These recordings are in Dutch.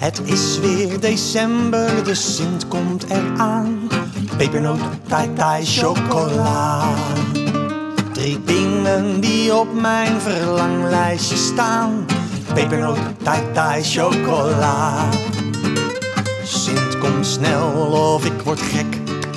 Het is weer december, de Sint komt eraan. Pepernoot, tai tai, chocola. 3 dingen die op mijn verlanglijstje staan. Pepernoot, tai tai, chocola. Sint, kom snel of ik word gek.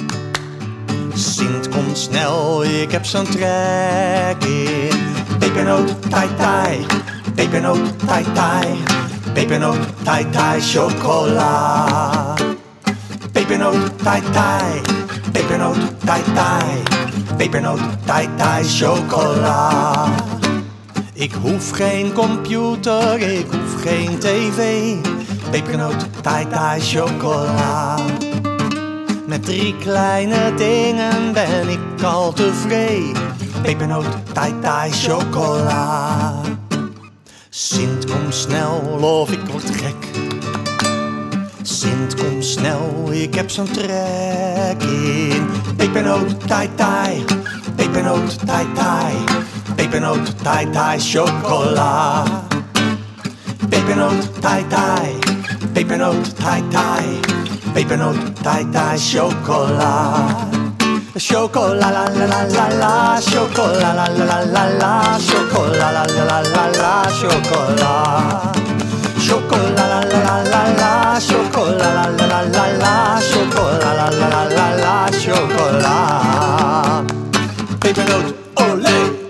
Sint, kom snel, ik heb zo'n trek in. Pepernoot, tai tai, pepernoot, tai tai. Pepernoot, tai tai, chocola. Pepernoot, tai tai, pepernoot, tai tai. Pepernoot, tai tai, chocola. Ik hoef geen computer, ik hoef geen tv. Pepernoot, tai tai, chocola. Met 3 kleine dingen ben ik al tevreden. Pepernoot, tai tai, chocola. Sint, kom snel of ik word gek. Sint, kom snel, ik heb zo'n trek in. Pepernoot, tai tai, pepernoot, tai tai. Pepernoot, tai tai, chocola. Pepernoot, tai tai, pepernoot, tai tai. Pepernoot, tai tai, chocola. Chocola la la la la la, chocola la la la la la, chocola la la la la la, chocola. Chocola la la la la la, chocola la la la la la, chocola la la la la la, chocola. Pepernoot, olé!